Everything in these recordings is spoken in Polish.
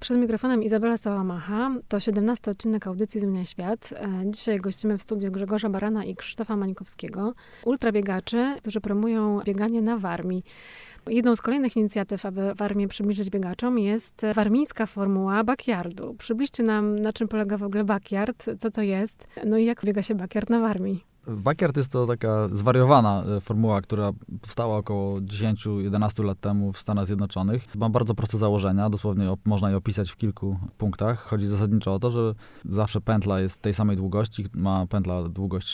Przed mikrofonem Izabela Sałamacha. To 17 odcinek audycji Zmienia Świat. Dzisiaj gościmy w studiu Grzegorza Barana i Krzysztofa Mańkowskiego, ultrabiegaczy, którzy promują bieganie na Warmii. Jedną z kolejnych inicjatyw, aby Warmię przybliżyć biegaczom, jest warmińska formuła backyardu. Przybliżcie nam, na czym polega w ogóle backyard, co to jest, no i jak biega się backyard na Warmii. Backyard jest to taka zwariowana formuła, która powstała około 10-11 lat temu w Stanach Zjednoczonych. Ma bardzo proste założenia, dosłownie można je opisać w kilku punktach. Chodzi zasadniczo o to, że zawsze pętla jest tej samej długości, ma pętla długość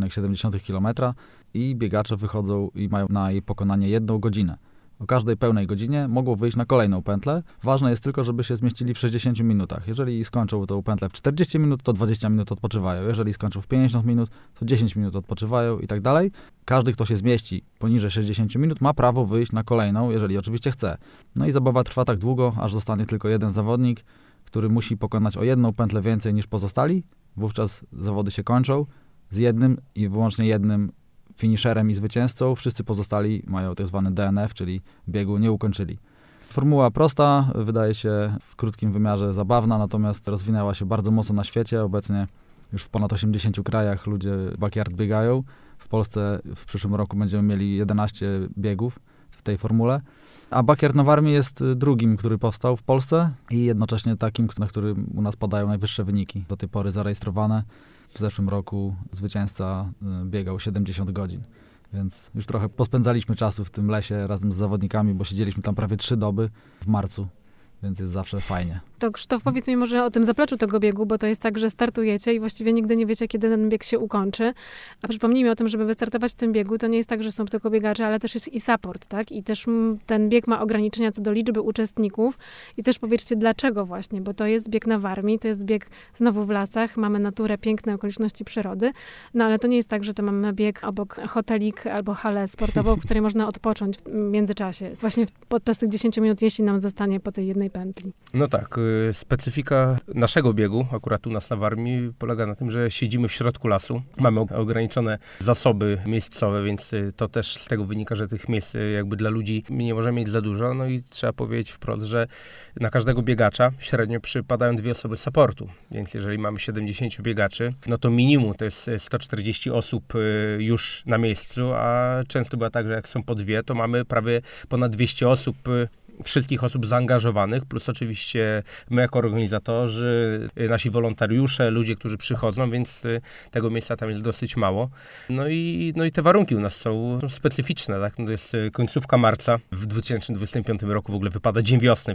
6,7 km i biegacze wychodzą i mają na jej pokonanie 1 godzinę. O każdej pełnej godzinie mogą wyjść na kolejną pętlę. Ważne jest tylko, żeby się zmieścili w 60 minutach. Jeżeli skończą tą pętlę w 40 minut, to 20 minut odpoczywają. Jeżeli skończą w 50 minut, to 10 minut odpoczywają i tak dalej. Każdy, kto się zmieści poniżej 60 minut, ma prawo wyjść na kolejną, jeżeli oczywiście chce. No i zabawa trwa tak długo, aż zostanie tylko jeden zawodnik, który musi pokonać o 1 pętlę więcej niż pozostali. Wówczas zawody się kończą z jednym i wyłącznie jednym finisherem i zwycięzcą. Wszyscy pozostali mają tak zwany DNF, czyli biegu nie ukończyli. Formuła prosta, wydaje się w krótkim wymiarze zabawna, natomiast rozwinęła się bardzo mocno na świecie. Obecnie już w ponad 80 krajach ludzie backyard biegają. W Polsce w przyszłym roku będziemy mieli 11 biegów w tej formule. A backyard na Warmii jest drugim, który powstał w Polsce i jednocześnie takim, na którym u nas padają najwyższe wyniki do tej pory zarejestrowane. W zeszłym roku zwycięzca biegał 70 godzin, więc już trochę pospędzaliśmy czasu w tym lesie razem z zawodnikami, bo siedzieliśmy tam prawie 3 doby w marcu, więc jest zawsze fajnie. To Krzysztof, powiedz mi może o tym zapleczu tego biegu, bo to jest tak, że startujecie i właściwie nigdy nie wiecie, kiedy ten bieg się ukończy. A przypomnijmy o tym, żeby wystartować w tym biegu, to nie jest tak, że są tylko biegacze, ale też jest i support, tak? I też ten bieg ma ograniczenia co do liczby uczestników. I też powiedzcie dlaczego właśnie, bo to jest bieg na Warmii, to jest bieg znowu w lasach, mamy naturę, piękne okoliczności przyrody, no ale to nie jest tak, że to mamy bieg obok hotelik albo halę sportową, w której można odpocząć w międzyczasie. Właśnie podczas tych 10 minut, jeśli nam zostanie po tej jednej pętli. No tak, specyfika naszego biegu, akurat u nas na Warmii, polega na tym, że siedzimy w środku lasu. Mamy ograniczone zasoby miejscowe, więc to też z tego wynika, że tych miejsc jakby dla ludzi nie możemy mieć za dużo. No i trzeba powiedzieć wprost, że na każdego biegacza średnio przypadają 2 osoby z supportu. Więc jeżeli mamy 70 biegaczy, no to minimum to jest 140 osób już na miejscu, a często bywa tak, że jak są po 2, to mamy prawie ponad 200 osób, wszystkich osób zaangażowanych, plus oczywiście my jako organizatorzy, nasi wolontariusze, ludzie, którzy przychodzą, więc tego miejsca tam jest dosyć mało. No i te warunki u nas są specyficzne, tak? No to jest końcówka marca. W 2025 roku w ogóle wypada dzień wiosny,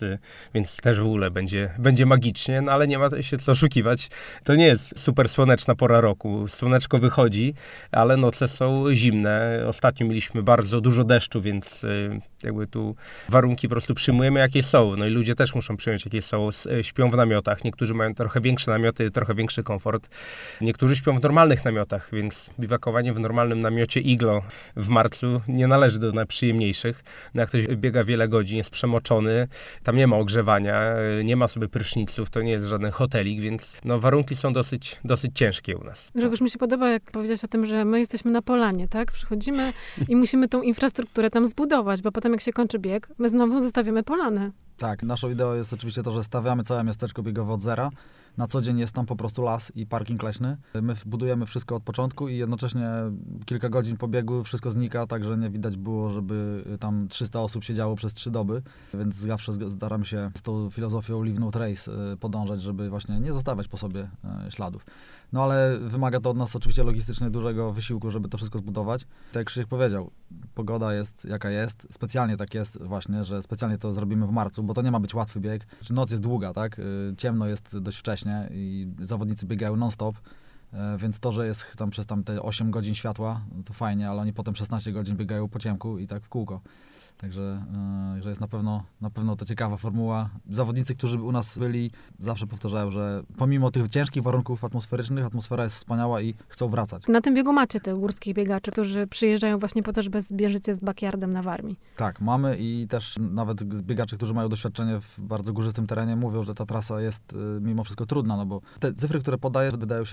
więc też w ogóle będzie magicznie, no ale nie ma się co oszukiwać. To nie jest super słoneczna pora roku. Słoneczko wychodzi, ale noce są zimne. Ostatnio mieliśmy bardzo dużo deszczu, więc jakby tu warunki po prostu przyjmujemy, jakie są. No i ludzie też muszą przyjąć, jakie są. Śpią w namiotach. Niektórzy mają trochę większe namioty, trochę większy komfort. Niektórzy śpią w normalnych namiotach, więc biwakowanie w normalnym namiocie iglo w marcu nie należy do najprzyjemniejszych. No jak ktoś biega wiele godzin, jest przemoczony, tam nie ma ogrzewania, nie ma sobie pryszniców, to nie jest żaden hotelik, więc no warunki są dosyć ciężkie u nas. Grzegorz, mi się podoba, jak powiedziałeś o tym, że my jesteśmy na polanie, tak? Przychodzimy i musimy tą infrastrukturę tam zbudować, bo potem jak się kończy bieg, my znowu zostawiamy polanę. Tak, naszą ideą jest oczywiście to, że stawiamy całe miasteczko biegowe od zera. Na co dzień jest tam po prostu las i parking leśny. My budujemy wszystko od początku i jednocześnie kilka godzin po biegu wszystko znika, także nie widać było, żeby tam 300 osób siedziało przez 3 doby, więc zawsze staramy się z tą filozofią Leave No Trace podążać, żeby właśnie nie zostawiać po sobie śladów. No ale wymaga to od nas oczywiście logistycznie dużego wysiłku, żeby to wszystko zbudować. Tak jak Krzysiek powiedział, pogoda jest jaka jest. Specjalnie tak jest właśnie, że specjalnie to zrobimy w marcu, bo to nie ma być łatwy bieg. Noc jest długa, tak? Ciemno jest dość wcześnie i zawodnicy biegają non-stop. Więc to, że jest tam przez te 8 godzin światła, to fajnie, ale oni potem 16 godzin biegają po ciemku i tak w kółko. Także że jest na pewno to ciekawa formuła. Zawodnicy, którzy u nas byli, zawsze powtarzają, że pomimo tych ciężkich warunków atmosferycznych, atmosfera jest wspaniała i chcą wracać. Na tym biegu macie tych górskich biegaczy, którzy przyjeżdżają właśnie po to, żeby zbierzyć się z backyardem na Warmii. Tak, mamy i też nawet biegacze, którzy mają doświadczenie w bardzo górzystym terenie, mówią, że ta trasa jest mimo wszystko trudna, no bo te cyfry, które podaję, wydają się niewielkie.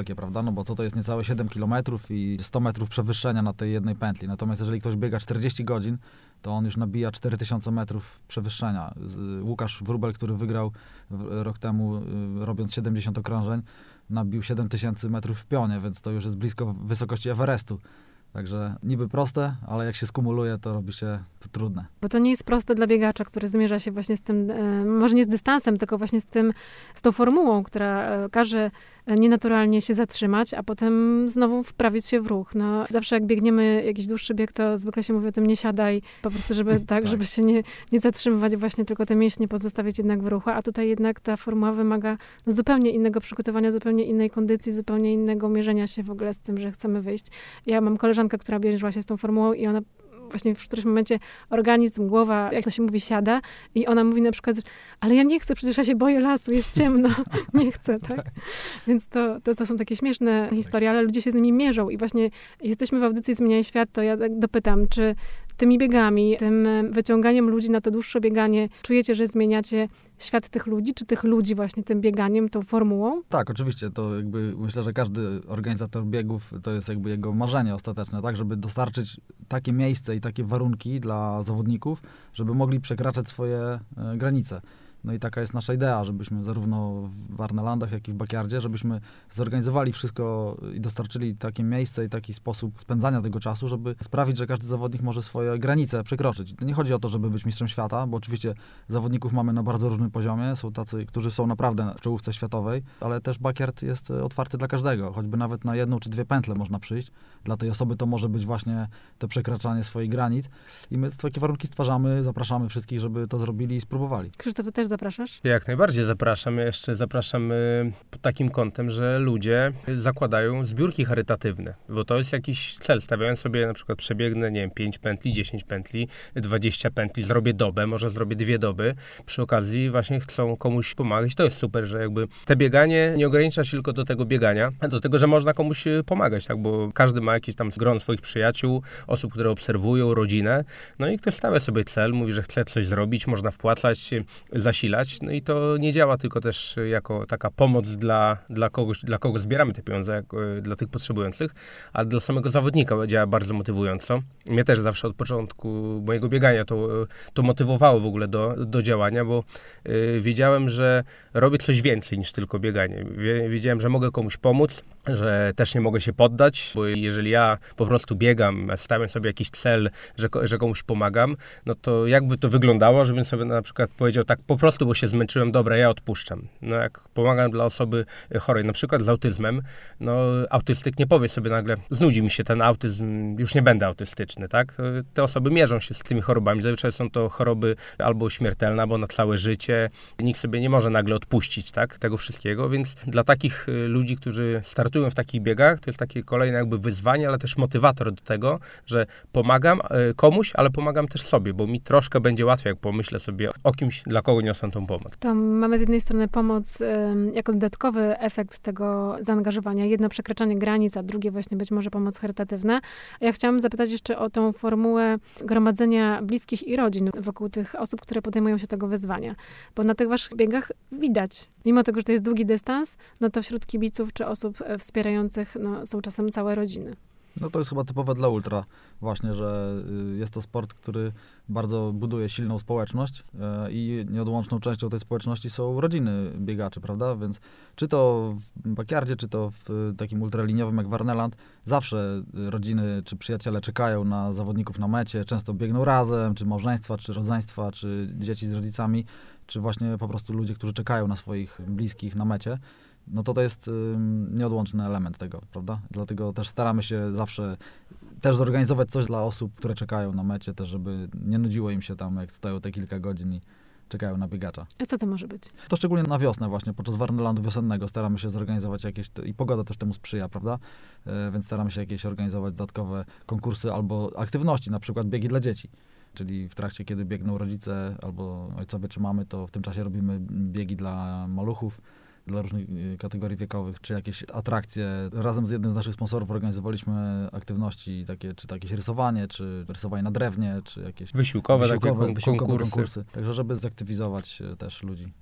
takie, prawda? No bo co to jest niecałe 7 kilometrów i 100 metrów przewyższenia na tej jednej pętli. Natomiast jeżeli ktoś biega 40 godzin, to on już nabija 4000 metrów przewyższenia. Łukasz Wróbel, który wygrał rok temu, robiąc 70 okrążeń, nabił 7000 metrów w pionie, więc to już jest blisko wysokości Everestu. Także niby proste, ale jak się skumuluje, to robi się trudne. Bo to nie jest proste dla biegacza, który zmierza się właśnie z tym, może nie z dystansem, tylko właśnie z tą formułą, która każe nienaturalnie się zatrzymać, a potem znowu wprawić się w ruch. No, zawsze jak biegniemy jakiś dłuższy bieg, to zwykle się mówi o tym nie siadaj, po prostu, żeby tak, żeby się nie zatrzymywać właśnie, tylko te mięśnie pozostawić jednak w ruchu, a tutaj jednak ta formuła wymaga zupełnie innego przygotowania, zupełnie innej kondycji, zupełnie innego mierzenia się w ogóle z tym, że chcemy wyjść. Ja mam koleżankę, która mierzyła się z tą formułą i ona właśnie w którymś momencie organizm, głowa, jak to się mówi, siada i ona mówi na przykład, ale ja nie chcę, przecież ja się boję lasu, jest ciemno, nie chcę, tak? Więc to są takie śmieszne historie, ale ludzie się z nimi mierzą i właśnie jesteśmy w audycji Zmieniaj Świat, to ja tak dopytam, czy tymi biegami, tym wyciąganiem ludzi na to dłuższe bieganie, czujecie, że zmieniacie świat tych ludzi, czy tych ludzi właśnie tym bieganiem, tą formułą? Tak, oczywiście. To jakby myślę, że każdy organizator biegów to jest jakby jego marzenie ostateczne, tak, żeby dostarczyć takie miejsce i takie warunki dla zawodników, żeby mogli przekraczać swoje granice. No i taka jest nasza idea, żebyśmy zarówno w Warnelandach, jak i w Backyardzie, żebyśmy zorganizowali wszystko i dostarczyli takie miejsce i taki sposób spędzania tego czasu, żeby sprawić, że każdy zawodnik może swoje granice przekroczyć. Nie chodzi o to, żeby być mistrzem świata, bo oczywiście zawodników mamy na bardzo różnym poziomie. Są tacy, którzy są naprawdę w czołówce światowej, ale też Backyard jest otwarty dla każdego. Choćby nawet na 1 czy 2 pętle można przyjść. Dla tej osoby to może być właśnie to przekraczanie swoich granic. I my takie warunki stwarzamy, zapraszamy wszystkich, żeby to zrobili i spróbowali. Krzysztof, ty też zapraszasz? Ja jak najbardziej zapraszam. Ja jeszcze zapraszam pod takim kątem, że ludzie zakładają zbiórki charytatywne, bo to jest jakiś cel. Stawiają sobie na przykład przebiegnę, nie wiem, 5 pętli, 10 pętli, 20 pętli, zrobię dobę, może zrobię 2 doby. Przy okazji właśnie chcą komuś pomagać. To jest super, że jakby te bieganie nie ogranicza się tylko do tego biegania, a do tego, że można komuś pomagać, tak, bo każdy ma jakiś tam gron swoich przyjaciół, osób, które obserwują, rodzinę. No i ktoś stawia sobie cel, mówi, że chce coś zrobić, można wpłacać, zasilać. No i to nie działa tylko też jako taka pomoc dla kogoś, dla kogo zbieramy te pieniądze, dla tych potrzebujących, ale dla samego zawodnika działa bardzo motywująco. Mnie też zawsze od początku mojego biegania to motywowało w ogóle do działania, bo wiedziałem, że robię coś więcej niż tylko bieganie. Wiedziałem, że mogę komuś pomóc, że też nie mogę się poddać, bo jeżeli ja po prostu biegam, stawiam sobie jakiś cel, że komuś pomagam, no to jakby to wyglądało, żebym sobie na przykład powiedział tak po prostu, bo się zmęczyłem, dobra, ja odpuszczam. No jak pomagam dla osoby chorej, na przykład z autyzmem, no autystyk nie powie sobie nagle, znudzi mi się ten autyzm, już nie będę autystyczny, tak? Te osoby mierzą się z tymi chorobami. Zazwyczaj są to choroby albo śmiertelne, albo na całe życie. Nikt sobie nie może nagle odpuścić, tak? Tego wszystkiego, więc dla takich ludzi, którzy startują w takich biegach, to jest takie kolejne jakby wyzwanie, ale też motywator do tego, że pomagam komuś, ale pomagam też sobie, bo mi troszkę będzie łatwiej, jak pomyślę sobie o kimś, dla kogo niosę tą pomoc. To mamy z jednej strony pomoc jako dodatkowy efekt tego zaangażowania. Jedno przekraczanie granic, a drugie właśnie być może pomoc charytatywna. A ja chciałam zapytać jeszcze o tą formułę gromadzenia bliskich i rodzin wokół tych osób, które podejmują się tego wyzwania. Bo na tych waszych biegach widać, mimo tego, że to jest długi dystans, no to wśród kibiców czy osób wspierających no, są czasem całe rodziny. No to jest chyba typowe dla ultra właśnie, że jest to sport, który bardzo buduje silną społeczność i nieodłączną częścią tej społeczności są rodziny biegaczy, prawda? Więc czy to w Backyardzie, czy to w takim ultraliniowym jak Warneland, zawsze rodziny czy przyjaciele czekają na zawodników na mecie, często biegną razem, czy małżeństwa, czy rodzeństwa, czy dzieci z rodzicami, czy właśnie po prostu ludzie, którzy czekają na swoich bliskich na mecie. No to jest nieodłączny element tego, prawda? Dlatego też staramy się zawsze też zorganizować coś dla osób, które czekają na mecie, też żeby nie nudziło im się tam, jak stoją te kilka godzin i czekają na biegacza. A co to może być? To szczególnie na wiosnę właśnie, podczas Warnelandu wiosennego staramy się zorganizować jakieś, i pogoda też temu sprzyja, prawda? Więc staramy się jakieś organizować dodatkowe konkursy albo aktywności, na przykład biegi dla dzieci. Czyli w trakcie, kiedy biegną rodzice albo ojcowie czy mamy, to w tym czasie robimy biegi dla maluchów, dla różnych kategorii wiekowych, czy jakieś atrakcje. Razem z jednym z naszych sponsorów organizowaliśmy aktywności takie, czy jakieś rysowanie, czy rysowanie na drewnie, czy jakieś wysiłkowe konkursy. konkursy. Także, żeby zaktywizować też ludzi.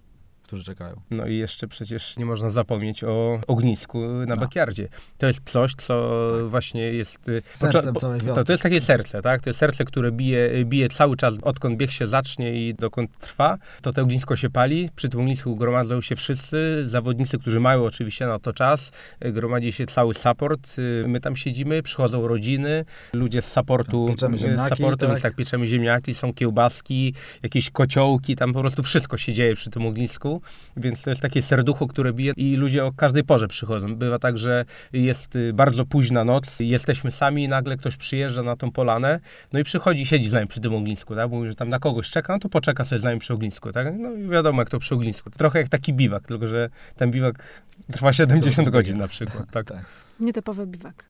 którzy czekają. No i jeszcze przecież nie można zapomnieć o ognisku na backyardzie. To jest coś, co właśnie jest... Sercem całej wioski. To jest takie serce, tak? To jest serce, które bije cały czas, odkąd bieg się zacznie i dokąd trwa. To ognisko się pali, przy tym ognisku gromadzą się wszyscy, zawodnicy, którzy mają oczywiście na to czas, gromadzi się cały support, my tam siedzimy, przychodzą rodziny, ludzie z supportu, Pieczemy ziemniaki, więc tak, pieczemy ziemniaki, są kiełbaski, jakieś kociołki, tam po prostu wszystko się dzieje przy tym ognisku, więc to jest takie serducho, które bije i ludzie o każdej porze przychodzą. Bywa tak, że jest bardzo późna noc, jesteśmy sami i nagle ktoś przyjeżdża na tą polanę, no i przychodzi, siedzi z nami przy tym ognisku, tak? Mówi, że tam na kogoś czeka, no to poczeka sobie z nami przy ognisku, tak? No i wiadomo, jak to przy ognisku. Trochę jak taki biwak, tylko że ten biwak trwa 70 godzin na przykład, tak? Nietypowy biwak.